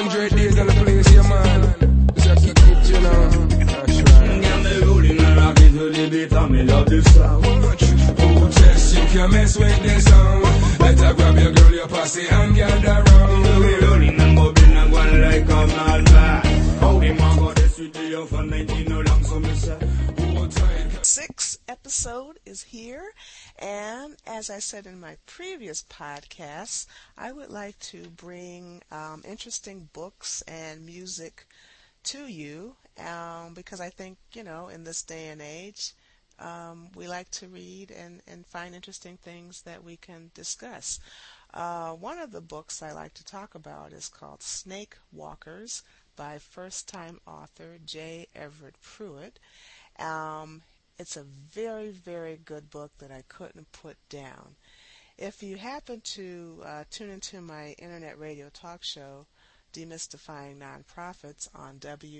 100 days in the place, yeah, man. Just kick it, you know. That's right. Got me rolling and rocking to the beat, and me love this song. Oh, just you can mess with this song. Better grab your girl, your posse, and gather round. We rolling and bubbling and going like a madman. How the man got this with the for 19 no long, so me say. Sixth episode is here, and as I said in my previous podcasts, I would like to bring interesting books and music to you because I think, in this day and age, we like to read and find interesting things that we can discuss. One of the books I like to talk about is called Snake Walkers by first-time author J. Everett Pruitt. It's a very, very good book that I couldn't put down. If you happen to tune into my internet radio talk show, Demystifying Nonprofits, on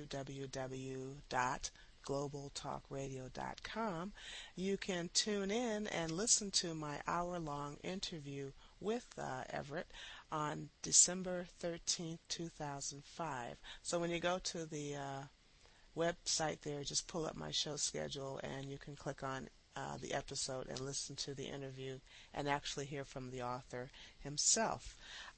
www.globaltalkradio.com, you can tune in and listen to my hour-long interview with Everett on December 13th, 2005. So when you go to the website there, just pull up my show schedule and you can click on the episode and listen to the interview and actually hear from the author himself.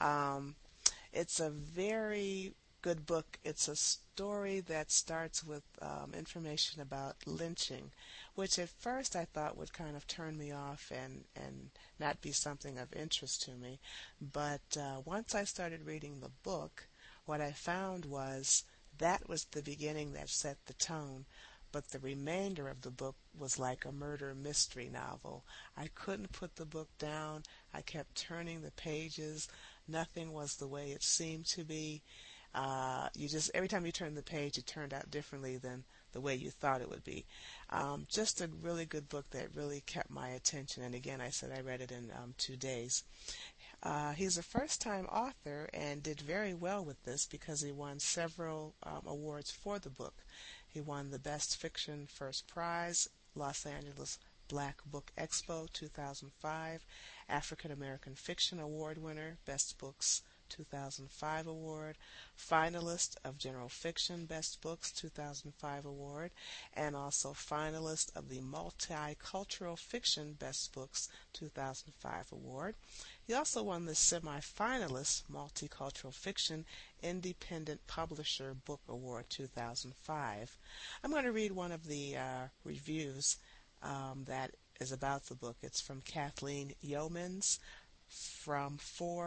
It's a very good book. It's a story that starts with information about lynching, which at first I thought would kind of turn me off and not be something of interest to me. But once I started reading the book, what I found was that was the beginning that set the tone, but the remainder of the book was like a murder mystery novel. I couldn't put the book down. I kept turning the pages. Nothing was the way it seemed to be. Every time you turned the page, it turned out differently than the way you thought it would be. Just a really good book that really kept my attention. And again, I said I read it in 2 days. He's a first-time author and did very well with this because he won several awards for the book. He won the Best Fiction First Prize, Los Angeles Black Book Expo 2005, African American Fiction Award winner, Best Books 2005 award, finalist of General Fiction Best Books 2005 award, and also finalist of the Multicultural Fiction Best Books 2005 award. He also won the semi-finalist Multicultural Fiction Independent Publisher Book Award 2005. I'm going to read one of the reviews that is about the book. It's from Kathleen Yeomans from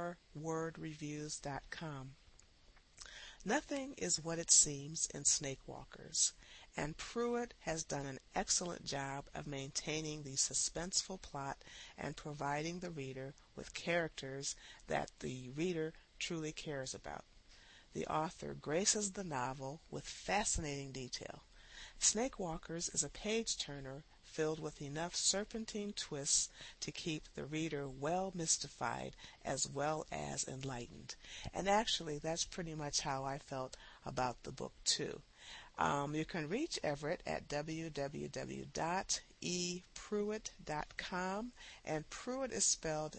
4wordreviews.com. Nothing is what it seems in Snake Walkers, and Pruitt has done an excellent job of maintaining the suspenseful plot and providing the reader with characters that the reader truly cares about. The author graces the novel with fascinating detail. Snake Walkers is a page-turner filled with enough serpentine twists to keep the reader well mystified as well as enlightened. And actually, that's pretty much how I felt about the book, too. You can reach Everett at www.epruitt.com, and Pruitt is spelled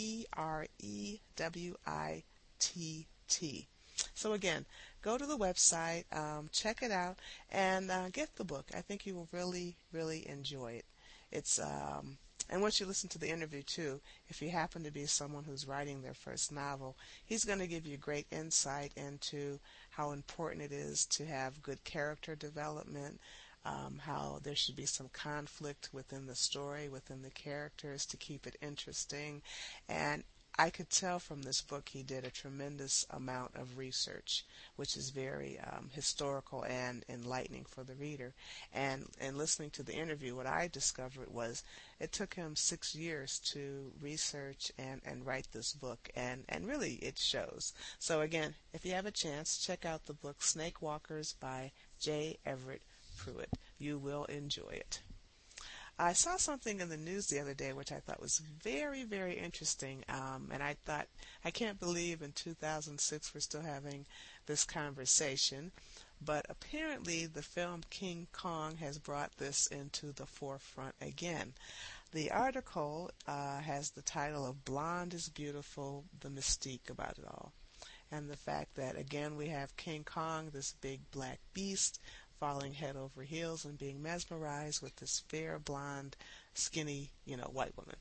Prewitt. So again, go to the website, check it out, and get the book. I think you will really, really enjoy it. It's and once you listen to the interview too, if you happen to be someone who's writing their first novel, he's going to give you great insight into how important it is to have good character development, how there should be some conflict within the story, within the characters to keep it interesting. And I could tell from this book he did a tremendous amount of research, which is very historical and enlightening for the reader. And in listening to the interview, what I discovered was it took him 6 years to research and write this book, and really it shows. So again, if you have a chance, check out the book Snake Walkers by J. Everett Pruitt. You will enjoy it. I saw something in the news the other day which I thought was very, very interesting, and I thought, I can't believe in 2006 we're still having this conversation, but apparently the film King Kong has brought this into the forefront again. The article has the title of Blonde is Beautiful, the Mystique about it all. and the fact that, again, we have King Kong, this big black beast, falling head over heels and being mesmerized with this fair, blonde, skinny, white woman.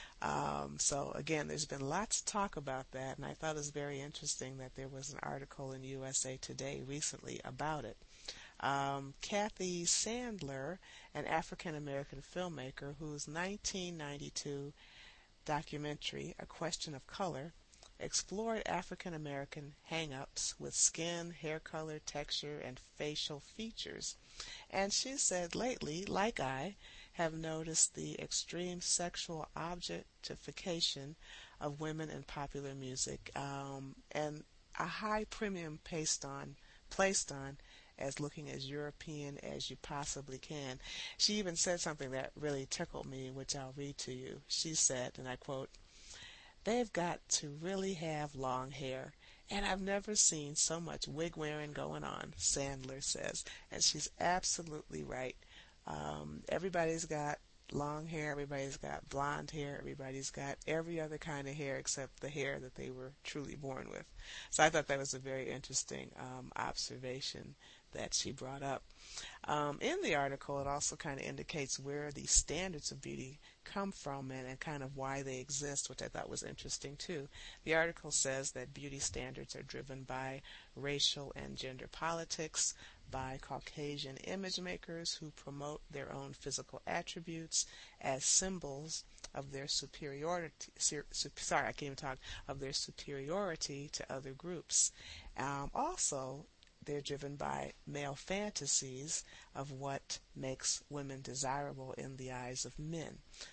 So again, there's been lots of talk about that, and I thought it was very interesting that there was an article in USA Today recently about it. Kathy Sandler, an African American filmmaker whose 1992 documentary, A Question of Color, explored African American hang-ups with skin, hair color, texture, and facial features. And she said, lately, like I, have noticed the extreme sexual objectification of women in popular music, and a high premium placed on as looking as European as you possibly can. She even said something that really tickled me, which I'll read to you. She said, and I quote, "They've got to really have long hair. And I've never seen so much wig wearing going on," Sandler says. And she's absolutely right. Everybody's got long hair, everybody's got blonde hair, everybody's got every other kind of hair except the hair that they were truly born with. So I thought that was a very interesting observation that she brought up. In the article, it also kind of indicates where the standards of beauty come from and kind of why they exist, which I thought was interesting too. The article says that beauty standards are driven by racial and gender politics, by Caucasian image makers who promote their own physical attributes as symbols of their superiority. Sorry, I can't even talk, of their superiority to other groups. Also, they're driven by male fantasies of what makes women desirable in the eyes of men.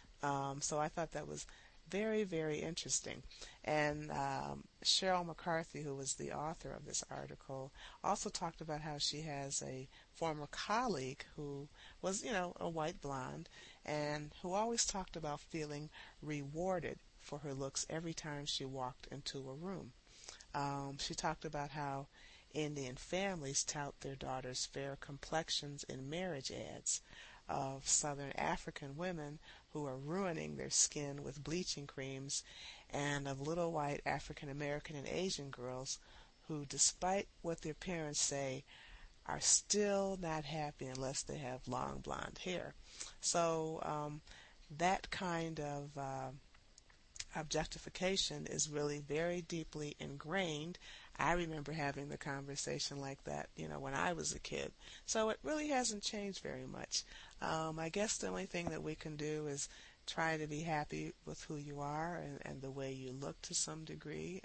So I thought that was very, very interesting. And Cheryl McCarthy, who was the author of this article, also talked about how she has a former colleague who was, a white blonde, and who always talked about feeling rewarded for her looks every time she walked into a room. She talked about how Indian families tout their daughters' fair complexions in marriage ads, of Southern African women who are ruining their skin with bleaching creams, and of little white African American and Asian girls who, despite what their parents say, are still not happy unless they have long blonde hair. So that kind of objectification is really very deeply ingrained. I remember having the conversation like that, when I was a kid. So it really hasn't changed very much. I guess the only thing that we can do is try to be happy with who you are and the way you look to some degree,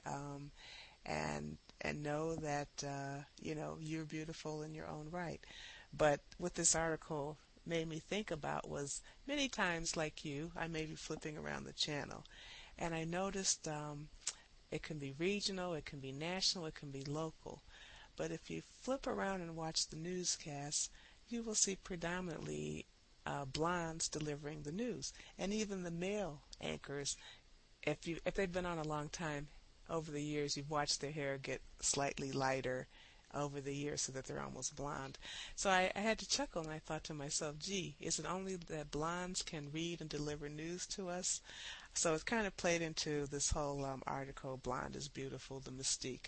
and know that you're beautiful in your own right. But what this article made me think about was, many times, like you, I may be flipping around the channel, and I noticed it can be regional, it can be national, it can be local. But if you flip around and watch the newscasts, you will see predominantly blondes delivering the news. And even the male anchors, if they've been on a long time, over the years you've watched their hair get slightly lighter over the years so that they're almost blonde. So I had to chuckle, and I thought to myself, gee, is it only that blondes can read and deliver news to us? So it kind of played into this whole article, Blonde is Beautiful, the Mystique.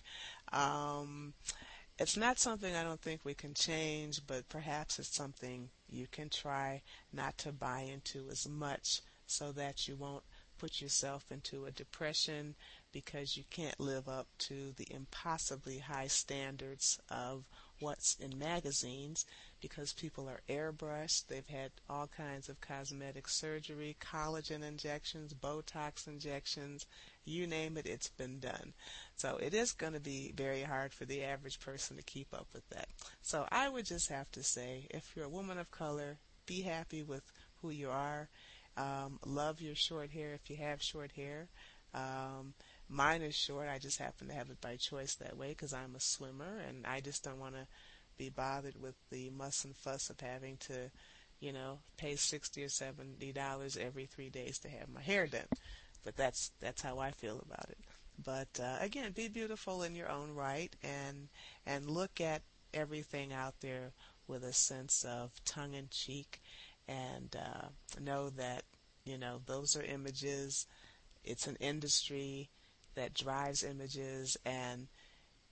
It's not something I don't think we can change, but perhaps it's something you can try not to buy into as much, so that you won't put yourself into a depression because you can't live up to the impossibly high standards of what's in magazines, because people are airbrushed. They've had all kinds of cosmetic surgery, collagen injections, Botox injections, you name it, it's been done. So it is going to be very hard for the average person to keep up with that. So I would just have to say, if you're a woman of color, be happy with who you are. Love your short hair if you have short hair. Mine is short. I just happen to have it by choice that way because I'm a swimmer, and I just don't want to be bothered with the muss and fuss of having to, pay $60 or $70 every 3 days to have my hair done. But that's how I feel about it. But again, be beautiful in your own right, and look at everything out there with a sense of tongue-in-cheek, and know that those are images. It's an industry that drives images, and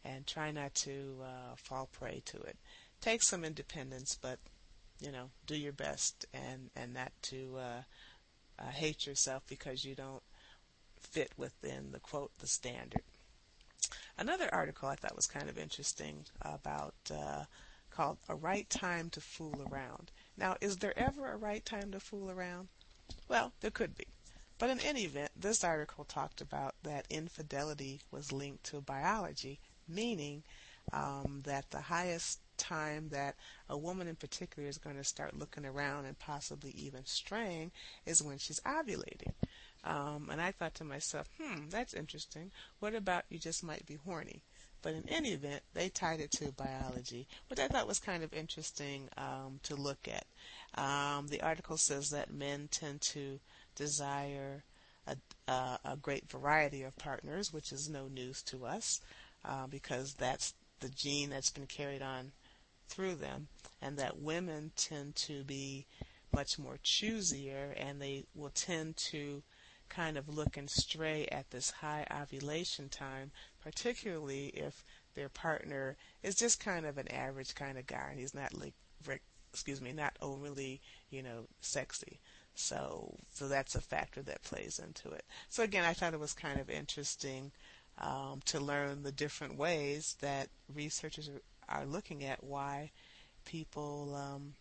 and try not to fall prey to it. Take some independence, but do your best and not to hate yourself because you don't fit within the standard. Another article I thought was kind of interesting about called A Right Time to Fool Around. Now, is there ever a right time to fool around? Well, there could be. But in any event, this article talked about that infidelity was linked to biology, meaning that the highest time that a woman in particular is going to start looking around and possibly even straying is when she's ovulating. And I thought to myself, that's interesting. What about you just might be horny? But in any event, they tied it to biology, which I thought was kind of interesting to look at. The article says that men tend to desire a great variety of partners, which is no news to us because that's the gene that's been carried on through them, and that women tend to be much more choosier, and they will tend to kind of look and stray at this high ovulation time, particularly if their partner is just kind of an average kind of guy and he's not not overly, sexy. So that's a factor that plays into it. So again, I thought it was kind of interesting to learn the different ways that researchers are looking at why people,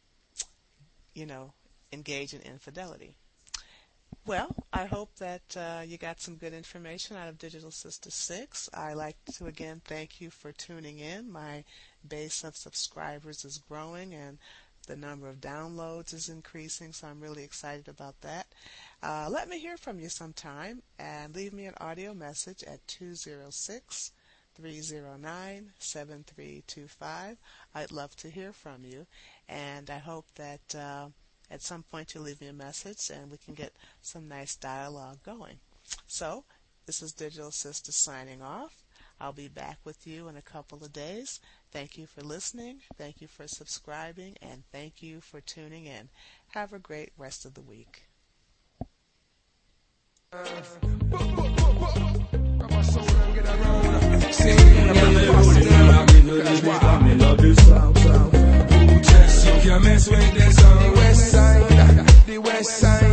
engage in infidelity. Well, I hope that you got some good information out of Digital Sister 6. I like to again thank you for tuning in. My base of subscribers is growing and the number of downloads is increasing, so I'm really excited about that. Let me hear from you sometime and leave me an audio message at 206-309-7325. I'd love to hear from you, and I hope that at some point you'll leave me a message and we can get some nice dialogue going. So, this is Digital Sister signing off. I'll be back with you in a couple of days. Thank you for listening, thank you for subscribing, and thank you for tuning in. Have a great rest of the week. You can't mess with the sound. The west side.